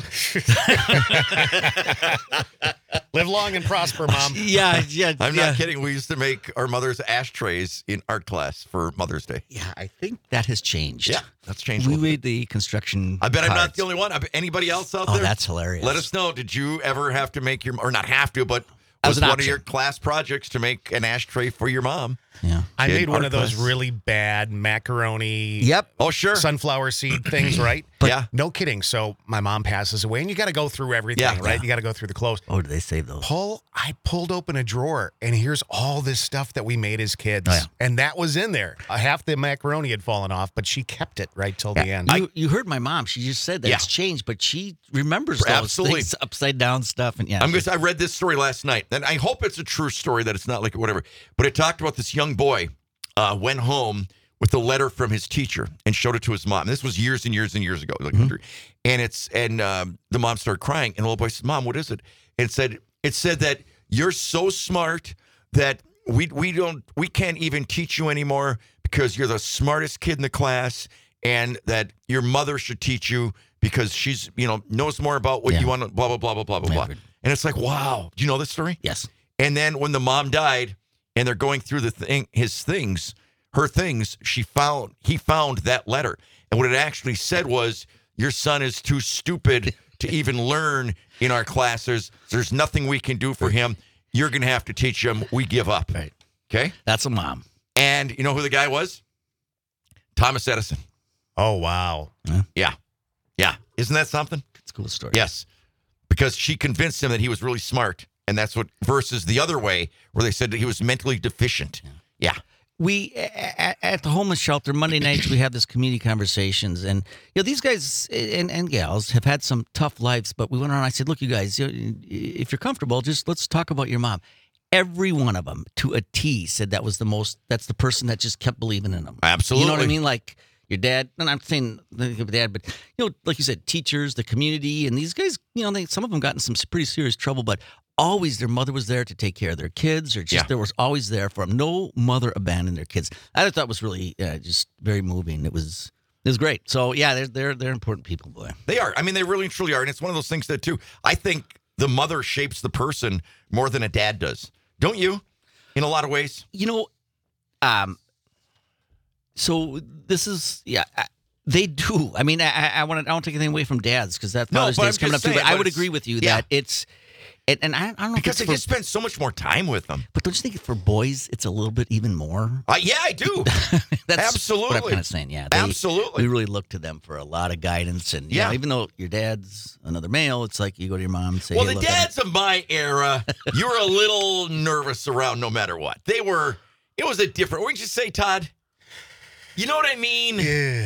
Live long and prosper, Mom. Yeah, yeah. I'm yeah. not kidding. We used to make our mother's ashtrays in art class for Mother's Day. Yeah, I think that has changed. Yeah, that's changed. a We little bit. made the construction. I bet I'm not cards. the only one. I bet anybody else out Oh, there? that's hilarious. Let us know. Did you ever have to make your, or not have to, but That was was an one option. of your class projects to make an ashtray for your mom? Yeah. I in made one art of those class? really bad macaroni Yep. Oh, sure. sunflower seed things, right? Yeah. No kidding. So my mom passes away, and you got to go through everything, Yeah. right? Yeah. You got to go through the clothes. Oh, do they save those? Pull. I pulled open a drawer, and here's all this stuff that we made as kids, Oh, yeah. and that was in there. Uh, half the macaroni had fallen off, but she kept it right till the end. You, you heard my mom. She just said that Yeah. it's changed, but she remembers those Absolutely. things, upside down stuff. And yeah, I'm she- just, I read this story last night, and I hope it's a true story, that it's not like whatever. But it talked about this young boy uh, went home with a letter from his teacher and showed it to his mom. This was years and years and years ago. Like, Mm-hmm. And it's and um, the mom started crying, and the little boy said, "Mom, what is it?" And it said it said that you're so smart that we we don't we can't even teach you anymore because you're the smartest kid in the class, and that your mother should teach you because she's you know knows more about what Yeah. you want to blah blah blah blah blah blah Yeah, blah. but- And it's like, wow, do you know this story? yes. And then when the mom died, and they're going through the thing, his things, her things, she found he found that letter, and what it actually said was, "Your son is too stupid to even learn in our classes. There's nothing we can do for him. You're going to have to teach him. We give up." Right. Okay. That's a mom. And you know who the guy was? Thomas Edison. Oh wow! Yeah. Yeah. Isn't that something? It's a cool story. Yes. Because she convinced him that he was really smart. And that's what, versus the other way, where they said that he was mentally deficient. Yeah. We at, at the homeless shelter Monday nights we have this community conversations, and you know these guys and, and gals have had some tough lives. But we went around. I said, "Look, you guys, you know, if you're comfortable, just let's talk about your mom." Every one of them, to a T, said that was the most. That's the person that just kept believing in them. Absolutely. You know what I mean? Like your dad. And I'm saying your dad, but you know, like you said, teachers, the community, and these guys. You know, they, some of them got in some pretty serious trouble, but. Always their mother was there to take care of their kids, or just Yeah. there was always there for them. No mother abandoned their kids. I thought was really uh, just very moving. It was it was great. So yeah, they're they're they're important people, boy. They are. I mean, they really and truly are. And it's one of those things that, too, I think the mother shapes the person more than a dad does. Don't you? In a lot of ways. You know, um, so this is yeah. I, they do. I mean, I, I want to. I don't take anything away from dads because that No, Father's but Day I'm is coming up just too. But saying, I but would it's- agree with you yeah. that it's. And, and I, I don't know Because they if that's just for, spend so much more time with them. but don't you think for boys it's a little bit even more? Uh, yeah, I do. That's Absolutely. what I'm kind of saying. Yeah, they, Absolutely. We really look to them for a lot of guidance, and yeah, Yeah. even though your dad's another male, it's like you go to your mom and say, Well, hey, the look, I'm- dads of my era, you were a little nervous around no matter what. They were, it was a different, what'd you say, Todd? You know what I mean?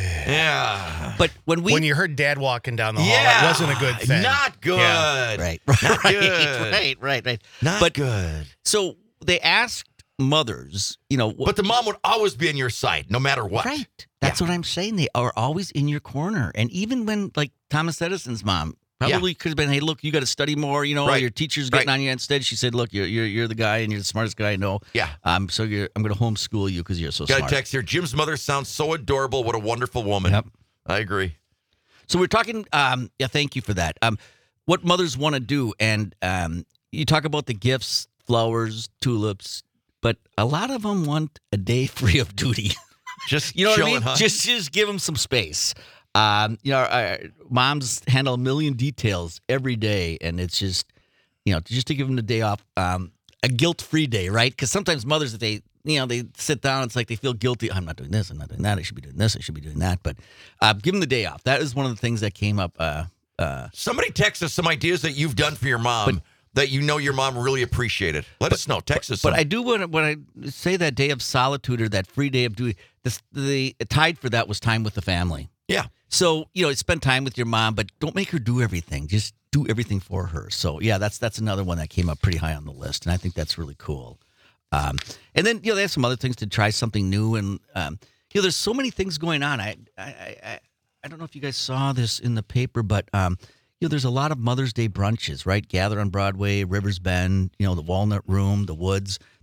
Yeah. But when we when you heard Dad walking down the hall, Yeah. it wasn't a good thing. Not good. Yeah. right, right, Not right, good. right, right, right. Not But- good. So they asked mothers, you know, But the mom would always be on your side, no matter what. right? That's what I'm saying. They are always in your corner, and even when like Thomas Edison's mom. Probably could have been, hey, look, you got to study more. You know, Right. your teacher's getting Right. on you. Instead, she said, look, you're you're you're the guy, and you're the smartest guy I know. Yeah. Um. So you're, I'm going to homeschool you because you're so Got smart. a text here. Jim's mother sounds so adorable. What a wonderful woman. Yep. I agree. So we're talking. Um, yeah, thank you for that. Um, what mothers want to do, and um, you talk about the gifts, flowers, tulips, but a lot of them want a day free of duty. Just You know chilling, what I mean? huh? Just just give them some space. Um, you know, uh, moms handle a million details every day, and it's just, you know, just to give them the day off, um, a guilt-free day, right? Because sometimes mothers, if they, you know, they sit down, it's like they feel guilty. I'm not doing this. I'm not doing that. I should be doing this. I should be doing that. But uh, give them the day off. That is one of the things that came up. Uh, uh, Somebody text us some ideas that you've done for your mom that you know your mom really appreciated. Let us know. Text us some. But I do want to, when I say that day of solitude or that free day of duty, this, the tied for that was time with the family. yeah. So, you know, spend time with your mom, but don't make her do everything. Just do everything for her. So, yeah, that's that's another one that came up pretty high on the list, and I think that's really cool. Um, and then, you know, they have some other things to try something new, and um, you know, there's so many things going on. I I I, I don't know if you guys saw this in the paper, but um, you know, there's a lot of Mother's Day brunches, right? Gather on Broadway, Rivers Bend, you know, the Walnut Room, the Woods.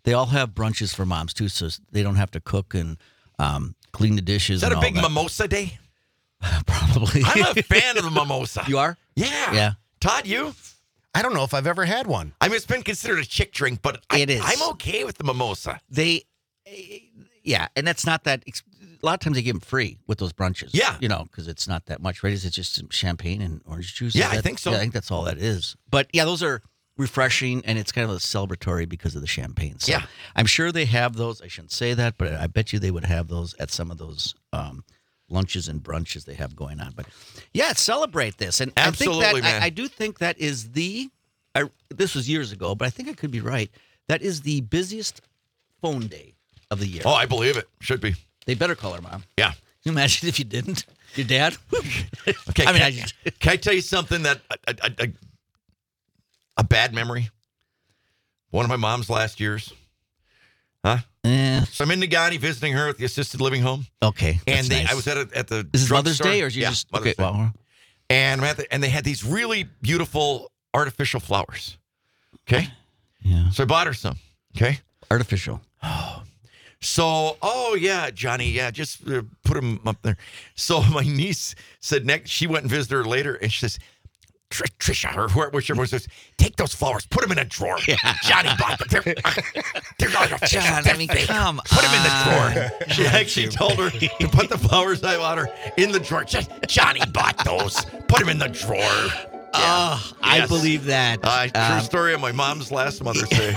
They all have brunches for moms too, so they don't have to cook and um, clean the dishes. Is that and a all big that. mimosa day? Probably. I'm a fan of the mimosa. You are? Yeah. Yeah. Todd, you? I don't know if I've ever had one. I mean, it's been considered a chick drink, but I, It is. I'm okay with the mimosa. They, yeah, and that's not that. ex- A lot of times they give them free with those brunches. Yeah. you know, because it's not that much, right? Is it just some champagne and orange juice? Yeah, Is I that- think so. Yeah, I think that's all that is. But yeah, those are refreshing, and it's kind of a celebratory because of the champagne. So Yeah. I'm sure they have those. I shouldn't say that, but I bet you they would have those at some of those um, lunches and brunches they have going on. But yeah, celebrate this, and Absolutely, I think that man. I, I do think that is the. I, this was years ago, but I think I could be right. That is the busiest phone day of the year. Oh, I believe it. Should be. They better call her mom. Yeah. Can you imagine if you didn't? Your dad? Okay. I mean, can, I just, can I tell you something that a, a, a, a bad memory? One of my mom's last years. Huh? eh, So I'm in Nagani visiting her at the assisted living home, okay. and that's they, nice. I was at a, at the. Is this drug Mother's store. Day or is you yeah, just Mother's okay? Day. Well, And I'm at the, and they had these really beautiful artificial flowers. Okay, yeah, so I bought her some. Okay. artificial. So, oh yeah, Johnny, yeah, just uh, put him up there. So my niece said next, she went and visited her later, and she says, Tr- Trisha, or whoever, whichever one says, take those flowers, put them in a drawer. Johnny bought them. They're, they're artificial. John, They're I mean, fake. come Put them in the on. drawer. She actually told her to put the flowers I bought her in the drawer. She said, Johnny bought those. Put them in the drawer. Oh, I Yes. believe that. Uh, true Um, story of my mom's last Mother's Day.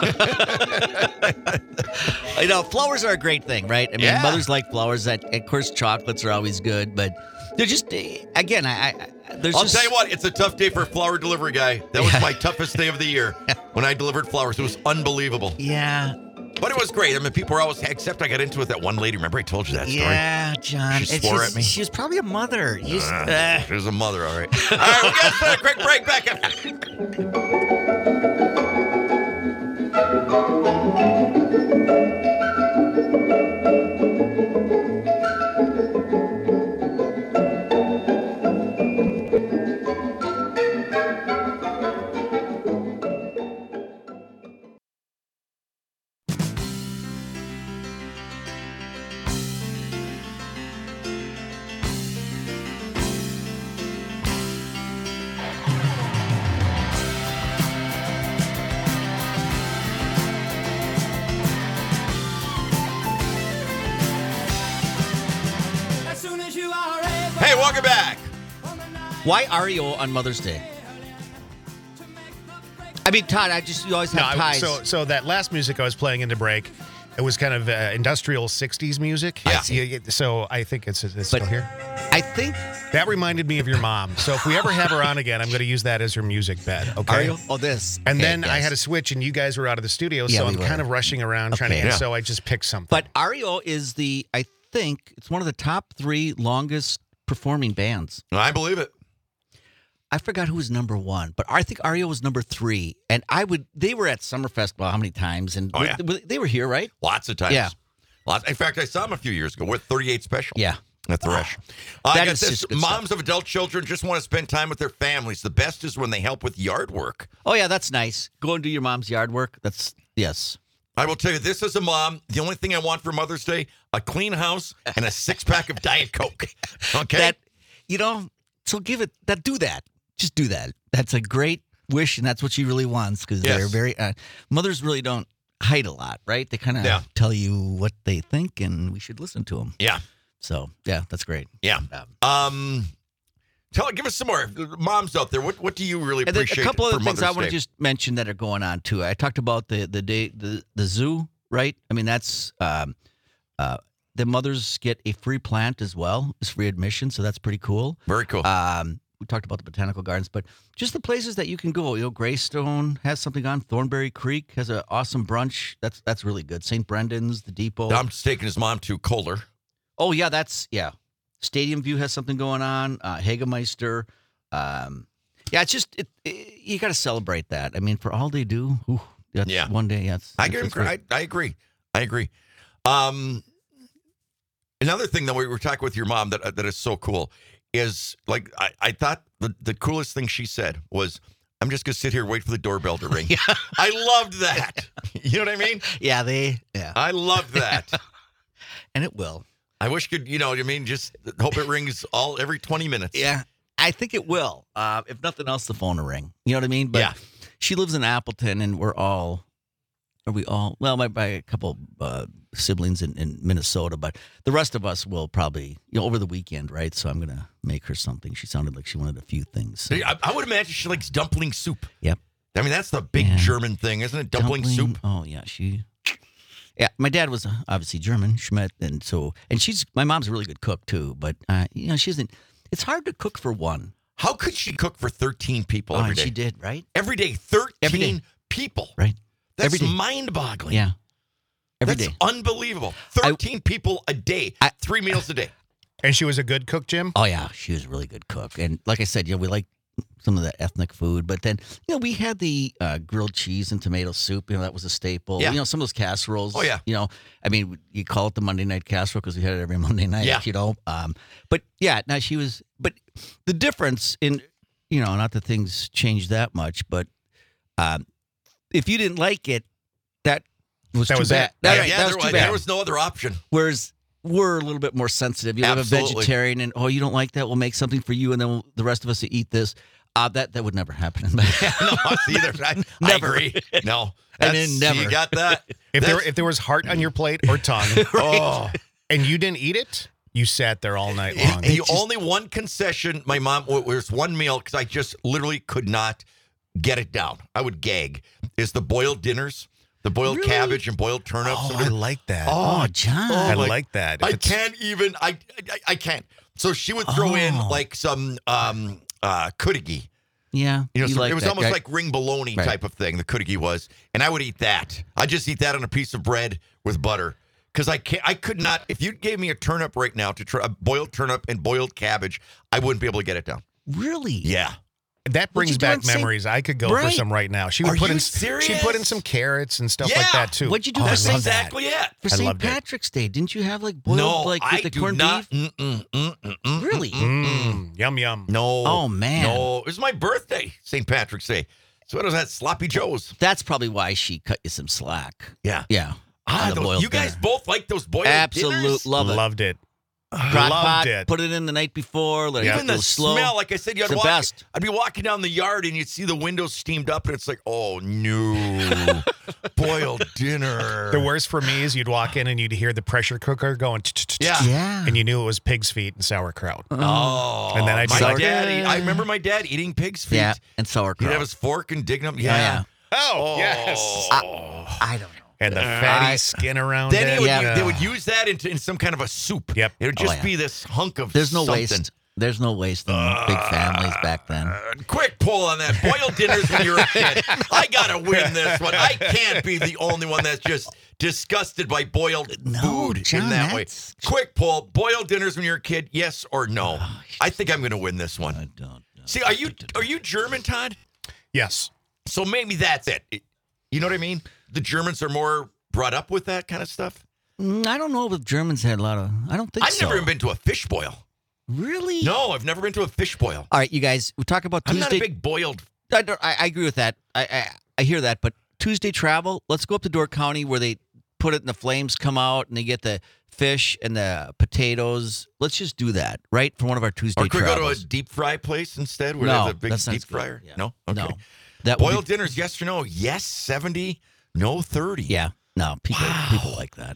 I know flowers are a great thing, right? I mean, Yeah. mothers like flowers. That, of course, chocolates are always good, but they're just eh, again, I, I there's I'll just tell you what, it's a tough day for a flower delivery guy. That was Yeah. my toughest day of the year when I delivered flowers. It was unbelievable. yeah, But it was great. I mean, people were always, except I got into it with that one lady. Remember I told you that story? yeah, John. She And swore she's- at me. She was probably a mother. You just, Uh, eh. She was a mother, all right. All right, we got to take a quick break. Back up. Hey, welcome back. Why Ario on Mother's Day? I mean, Todd, I just you always No, have I- ties. so so that last music I was playing into break, it was kind of uh, industrial sixties music. Yeah. You- you- so I think it's, it's But- still here. I think That reminded me of your mom. So if we ever have her on again, I'm going to use that as her music bed. Okay. Ario. Oh, this. And Okay, then I yes. had to switch, and you guys were out of the studio, Yeah, so we I'm were. kind of rushing around trying to. Okay. And Yeah. so I just picked something. But Ario is the I think it's one of the top three longest performing bands. I believe it. I forgot who was number one, but I think Ario was number three. And I would they were at Summerfest well, how many times? And Oh, yeah. were- they were here, right? Lots of times. Yeah. Lots. In fact, I saw him a few years ago with thirty-eight Special. Yeah. At the Resh. Uh, That I got is this. just good Moms of adult children just want to spend time with their families. The best is when they help with yard work. Oh yeah, that's nice. Go and do your mom's yard work. That's yes. I will tell you, this as a mom, the only thing I want for Mother's Day, a clean house and a six-pack of Diet Coke. Okay? That you know, so give it that do that. Just do that. That's a great wish, and that's what she really wants because Yes. they're very uh, mothers really don't hide a lot, right? They kind of Yeah. tell you what they think, and we should listen to them. yeah. So yeah, that's great. Yeah. Um, tell, give us some more. Moms out there, what, what do you really And then appreciate a couple for other things Mother's I want Day? to just mention that are going on too. I talked about the the day the the zoo, right? I mean that's um, uh, the mothers get a free plant as well. It's free admission, so that's pretty cool. Very cool. Um, we talked about the botanical gardens, but just the places that you can go. You know, Greystone has something on. Thornberry Creek has an awesome brunch. That's that's really good. Saint Brendan's, the Depot. I'm just taking his mom to Kohler. Oh yeah, that's yeah. Stadium View has something going on. Uh, Hagemeister. Um, yeah, it's just it, it, you got to celebrate that. I mean, for all they do, whew, that's Yeah. one day. Yeah, it's, I, it's- agree, it's great. I, I agree. I agree. Um, another thing that we were talking with your mom that that is so cool is like I, I thought the, the coolest thing she said was I'm just going to sit here and wait for the doorbell to ring. I loved that. You know what I mean? Yeah, they. Yeah, I love that. and it will. I wish could, you know what I mean? Just hope it rings all every twenty minutes. Yeah, I think it will. Uh, if nothing else, the phone will ring. You know what I mean? But Yeah. she lives in Appleton, and we're all. Are we all? Well, my, my a couple uh, siblings in, in Minnesota, but the rest of us will probably, you know, over the weekend, right? So I'm gonna make her something. She sounded like she wanted a few things. So. I, I would imagine she likes dumpling soup. Yep. I mean, that's the big Yeah. German thing, isn't it? Dumpling, soup. Oh yeah, she. Yeah, my dad was uh, obviously German, Schmidt, and so and she's my mom's a really good cook too. But uh, you know, she isn't. It's hard to cook for one. How could she cook for thirteen people Oh, every and day? she did, right? Every day, thirteen Every day. people. Right. That's Every day. mind-boggling. Yeah. Every That's day. unbelievable. thirteen people a day, I- three meals a day. And she was a good cook, Jim? Oh yeah, she was a really good cook, and like I said, you know, we like some of the ethnic food, but then you know we had the uh, grilled cheese and tomato soup. You know that was a staple. Yeah. You know some of those casseroles. Oh, yeah. You know, I mean, you call it the Monday night casserole because we had it every Monday night. Yeah. You know, um, but yeah, now she was. But the difference in, you know, not that things changed that much, but um, if you didn't like it, that was That too was bad. it. That, yeah, right, yeah, that there, was too was, bad. there was no other option. Whereas we're a little bit more sensitive. You have a Absolutely. vegetarian, and oh, you don't like that? We'll make something for you, and then we'll, the rest of us will eat this. Uh, that that would never happen. No, us either. I, I Never. agree. No. I That's- mean, never. You got that? If there That's- if there was heart on your plate or tongue, oh, and you didn't eat it, you sat there all night long. the only one concession my mom was one meal because I just literally could not get it down. I would gag. Is the boiled dinners, the boiled Really? cabbage and boiled turnips. Oh, and I like that. Oh, John. Oh, I my- like that. If I it's- can't even. I, I I can't. So she would throw in Oh. like some um uh kudigi. Yeah, You know, you so like it was that, almost right? like ring bologna Right. type of thing. The kudigi was, and I would eat that. I just eat that on a piece of bread with butter because I can't. I could not. If you gave me a turnip right now to try a boiled turnip and boiled cabbage, I wouldn't be able to get it down. really. Yeah. That brings you do back on Saint- memories. I could go for Right. some right now. She would Are put you in serious? she put in some carrots and stuff Yeah. like that too. What'd you do Oh, for I That's Saint- love that. exactly it. For I Saint loved it. Patrick's Day, didn't you have like boiled No, like with I the do corned not. beef? Mm-mm, mm-mm, mm-mm, Really? Mm, yum yum. No. Oh, man. No, it was my birthday, Saint Patrick's Day. So what was that? Sloppy Joe's. That's probably why she cut you some slack. Yeah. Yeah. Ah, on the those- boiled you guys dinner. both like those boiled Absolute dinners? love it. Loved it. Crock Loved pot, it. put it in the night before. Let it Even get a the little slow. smell, like I said, you'd It's the walk, best. I'd be walking down the yard and you'd see the windows steamed up, and it's like, oh no, boiled dinner. The worst for me is you'd walk in and you'd hear the pressure cooker going, Yeah. Yeah. and you knew it was pig's feet and sauerkraut. Oh, And then I'd my be like- dad. eat- I remember my dad eating pig's feet. Yeah, and He'd sauerkraut. have his fork and dig them. Oh, Yeah. yeah. Oh, yes. I don't know. And the fatty I- skin around Then he it. would, Yeah. they would use that into in some kind of a soup. Yep. It would Oh, just yeah. be this hunk of There's no something. waste. There's no waste in big families back then. Uh, quick poll on that. Boiled dinners when you're a kid. I gotta win this one. I can't be the only one that's just disgusted by boiled No, food in John, that way. that's- Quick poll. Boiled dinners when you're a kid, yes or no? Oh, I think I'm gonna win this I one. don't know. See, are you are you German, Todd? Yes. So maybe that's it. It- You know what I mean? The Germans are more brought up with that kind of stuff. Mm, I don't know if Germans had a lot of. I don't think I've so. never even been to a fish boil. Really? No, I've never been to a fish boil. All right, you guys. We talk about I'm Tuesday. not a big boiled. I, don't- I, I agree with that. I, I I hear that, but Tuesday travel. Let's go up to Door County where they put it and the flames come out and they get the fish and the potatoes. Let's just do that, right? For one of our Tuesday Or could we go to a travels. deep fry place instead where no, they have a big that's not deep good. fryer? Yeah. No? Okay. No. That would Boiled be- dinners, yes or no? Yes, seventy, no, thirty. Yeah. No, people Wow. people like that.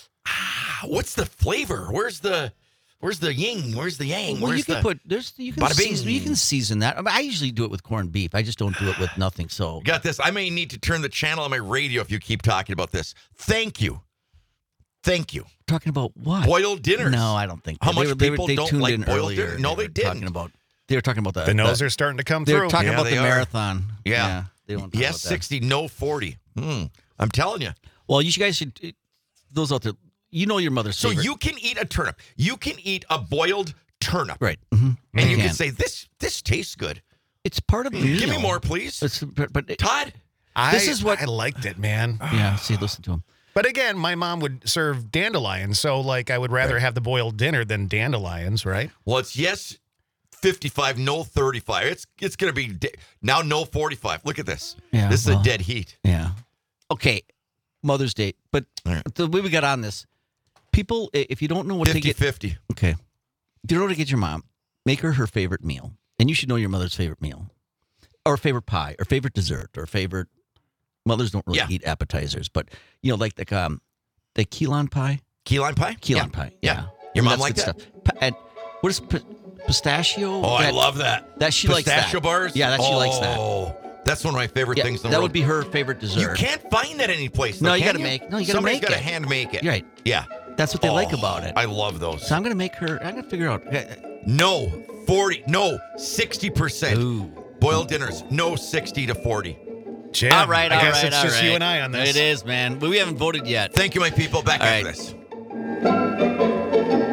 Ah, what's the flavor? Where's the where's the yin? Where's the yang? Well, Where's you can the... put there's you can Bada bing. season, you can season that. I, mean, I usually do it with corned beef. I just don't do it with nothing. So Got this. I may need to turn the channel on my radio if you keep talking about this. Thank you. Thank you. talking about what? Boiled dinners. No, I don't think How they much were, they, were- people they don't tuned like in boiled earlier. dinner? No, they were didn't. Talking about they were talking about the The nose are starting to come They were through. talking Yeah, about they the are. marathon. Yeah. they don't. Talk Yes, about that. sixty, no, forty. Hmm. I'm telling you. Well, you guys should. Those out there, you know your mother's So favorite. you can eat a turnip. You can eat a boiled turnip. right, mm-hmm. And you can say, this this tastes good. it's part of the meal. Give me more, please. It's, but but it- Todd? I, This is what- I liked it, man. yeah. See, listen to him. But again, my mom would serve dandelions, so like I would rather have the boiled dinner than dandelions, right? Well, it's yes, fifty-five, no thirty-five. It's it's going to be de- now no forty-five. Look at this. Yeah, this is well, a dead heat. Yeah. Okay. Mother's Day. But All right. the way we got on this, people, i- if you don't know what to get. fifty-fifty. Okay. If you don't know what to get your mom, make her her favorite meal. And you should know your mother's favorite meal. Or favorite pie, or favorite dessert, or favorite. Mothers don't really Yeah. eat appetizers, but, you know, like the, um, the key lime pie. Key lime pie? Key Yeah. lime pie. Yeah. Yeah. Your mom That's like good that? Stuff. Pa- and what is pi- pistachio? Oh, I That- love that. That she Pistachio likes that. bars? Yeah, that she oh, likes that. That's one of my favorite Yeah, things in the that world. would be her favorite You dessert. can't find that any place. No, though, you can gotta make- no, you gotta Somebody's make gotta it. hand make it. You're right. Yeah. That's what they like Oh, about it. I love those. So I'm gonna make her. I'm gonna figure out. No, forty. No, sixty percent. Ooh. Boiled dinners, no sixty to forty. Jim, All right, I all guess right, it's all just you right. and I on this. It is, man. But we haven't voted yet. Thank you, my people. Back All after right. this.